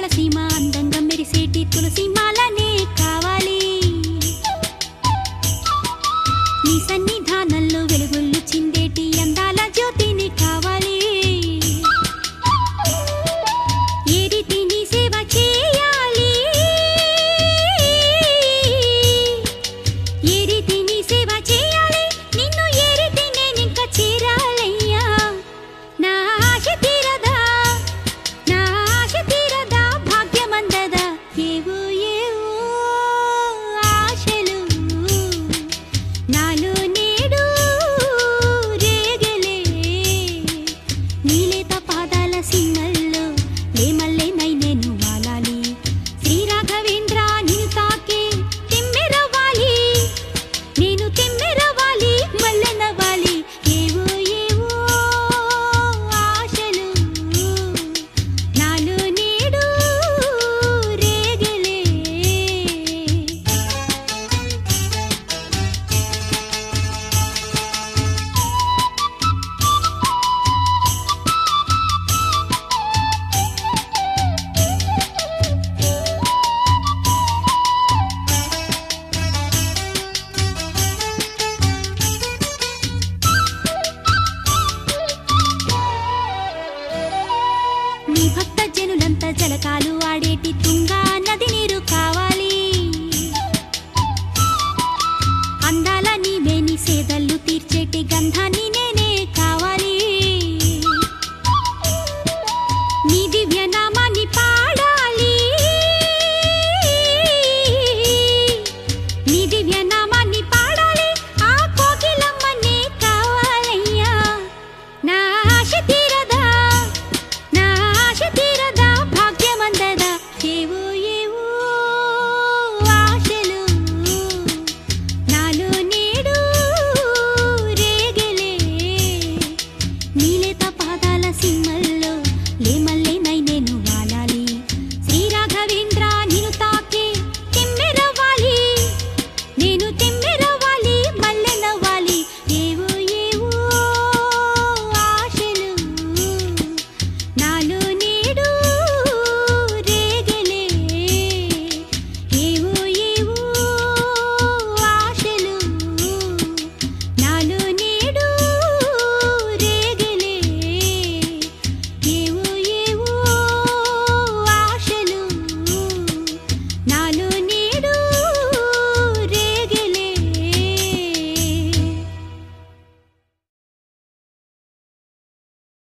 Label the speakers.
Speaker 1: సీమ అందంగా మెరిసేటి తులసి మాలనే కావాలి నీ సన్నిధానంలో వెలుగుళ్ళు చిందేటి అందాల జ్యోతిని కావాలి ఏ రీతి నీ సేవ చేయాలి ఏ రీతి నీ సేవ చేయాలి నిన్ను ఏ రీతి నేనింక చేరాలయ్యా నా ఆశ తీరదా నా ఆశ తీరదా భాగ్యమందదా ఏవో ఏవో ఆశలు నాలో నేడు రేగలే నీలేత పాదాల సిన్నల్లో లేమల్లెనై నేను వాలాలి శ్రీ రాఘవేంద్ర నిన్ను తాకే తెమ్మెరవాలి నేను తెమ్మెరవాలి మల్లెనవాలి ఏవో ఏవో ఆశలు నాలో నేడు రేగలే నీ భక్త జనులంతా జలకాలు ఆడేటి తుంగా నది నీరు కావాలి అందాల నీ మేని సేదల్లు తీర్చేటి గంధాన్ని